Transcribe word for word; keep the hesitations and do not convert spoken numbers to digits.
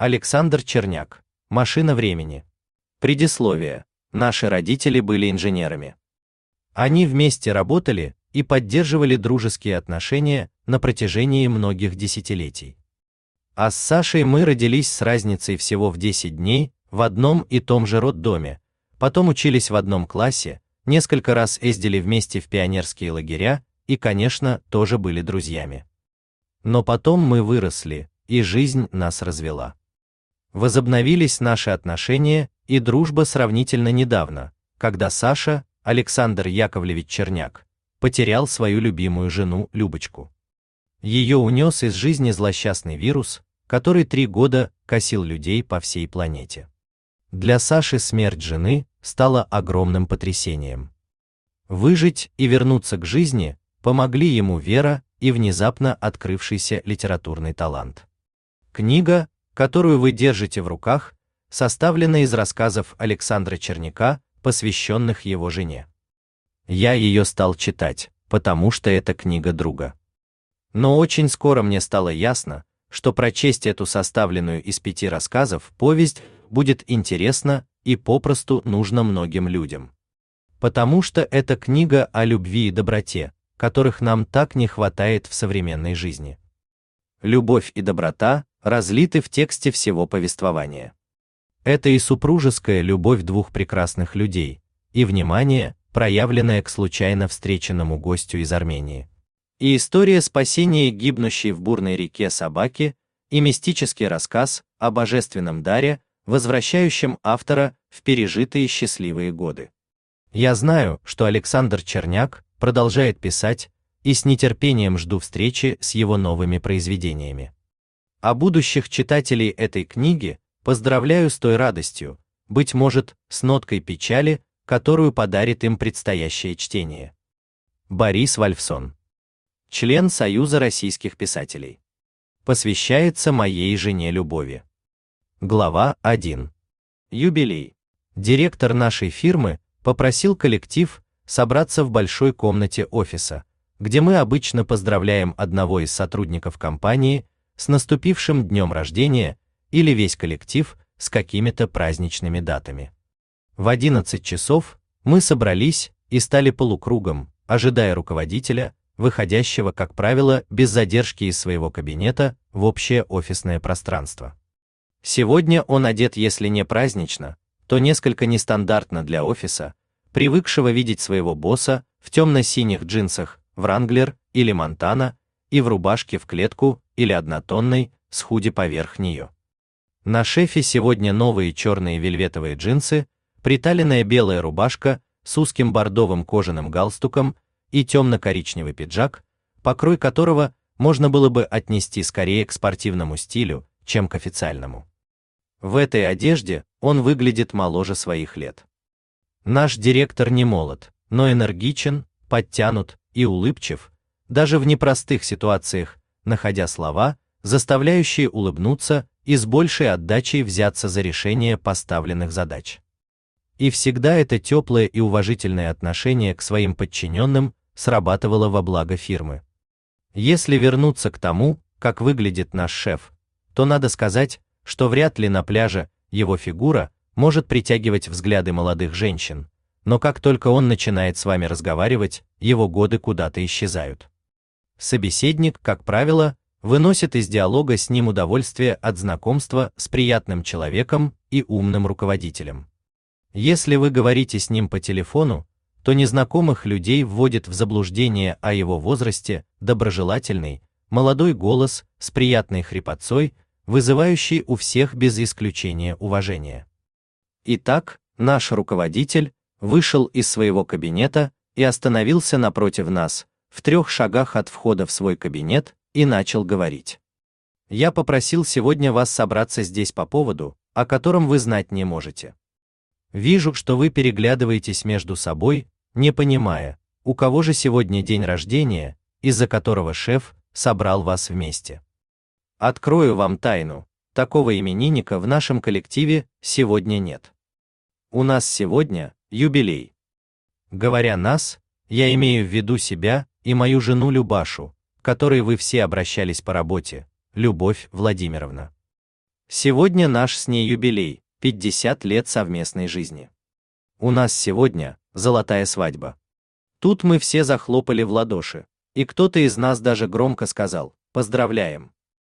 Александр Черняк. Машина времени. Предисловие. Наши родители были инженерами. Они вместе работали и поддерживали дружеские отношения на протяжении многих десятилетий. А с Сашей мы родились с разницей всего в десять дней в одном и том же роддоме, потом учились в одном классе, несколько раз ездили вместе в пионерские лагеря и, конечно, тоже были друзьями. Но потом мы выросли, и жизнь нас развела. Возобновились наши отношения и дружба сравнительно недавно, когда Саша, Александр Яковлевич Черняк, потерял свою любимую жену Любочку. Ее унес из жизни злосчастный вирус, который три года косил людей по всей планете. Для Саши смерть жены стала огромным потрясением. Выжить и вернуться к жизни помогли ему вера и внезапно открывшийся литературный талант. Книга, которую вы держите в руках, составлена из рассказов Александра Черняка, посвященных его жене. Я ее стал читать, потому что это книга друга. Но очень скоро мне стало ясно, что прочесть эту составленную из пяти рассказов повесть будет интересно и попросту нужно многим людям. Потому что это книга о любви и доброте, которых нам так не хватает в современной жизни. Любовь и доброта разлиты в тексте всего повествования. Это и супружеская любовь двух прекрасных людей, и внимание, проявленное к случайно встреченному гостю из Армении. И история спасения гибнущей в бурной реке собаки, и мистический рассказ о божественном даре, возвращающем автора в пережитые счастливые годы. Я знаю, что Александр Черняк продолжает писать, и с нетерпением жду встречи с его новыми произведениями. А будущих читателей этой книги поздравляю с той радостью, быть может, с ноткой печали, которую подарит им предстоящее чтение. Борис Вольфсон. Член Союза российских писателей. Посвящается моей жене Любови. Глава один. Юбилей. Директор нашей фирмы попросил коллектив собраться в большой комнате офиса, где мы обычно поздравляем одного из сотрудников компании с наступившим днем рождения или весь коллектив с какими-то праздничными датами. В одиннадцать часов мы собрались и стали полукругом, ожидая руководителя, выходящего, как правило, без задержки из своего кабинета в общее офисное пространство. Сегодня он одет, если не празднично, то несколько нестандартно для офиса, привыкшего видеть своего босса в темно-синих джинсах Wrangler или Montana и в рубашке в клетку или однотонной с худи поверх нее. На шефе сегодня новые черные вельветовые джинсы, приталенная белая рубашка с узким бордовым кожаным галстуком и темно-коричневый пиджак, покрой которого можно было бы отнести скорее к спортивному стилю, чем к официальному. В этой одежде он выглядит моложе своих лет. Наш директор не молод, но энергичен, подтянут и улыбчив, даже в непростых ситуациях, находя слова, заставляющие улыбнуться и с большей отдачей взяться за решение поставленных задач. И всегда это теплое и уважительное отношение к своим подчиненным срабатывало во благо фирмы. Если вернуться к тому, как выглядит наш шеф, то надо сказать, что вряд ли на пляже его фигура может притягивать взгляды молодых женщин, но как только он начинает с вами разговаривать, его годы куда-то исчезают. Собеседник, как правило, выносит из диалога с ним удовольствие от знакомства с приятным человеком и умным руководителем. Если вы говорите с ним по телефону, то незнакомых людей вводит в заблуждение о его возрасте доброжелательный, молодой голос с приятной хрипотцой, вызывающий у всех без исключения уважение. Итак, наш руководитель вышел из своего кабинета и остановился напротив нас, в трех шагах от входа в свой кабинет, и начал говорить. «Я попросил сегодня вас собраться здесь по поводу, о котором вы знать не можете. Вижу, что вы переглядываетесь между собой, не понимая, у кого же сегодня день рождения, из-за которого шеф собрал вас вместе. Открою вам тайну, такого именинника в нашем коллективе сегодня нет. У нас сегодня юбилей. Говоря нас, я имею в виду себя и мою жену Любашу, к которой вы все обращались по работе, Любовь Владимировна. Сегодня наш с ней юбилей, пятьдесят лет совместной жизни. У нас сегодня золотая свадьба. Тут мы все захлопали в ладоши, и кто-то из нас даже громко сказал: «Поздравляем!»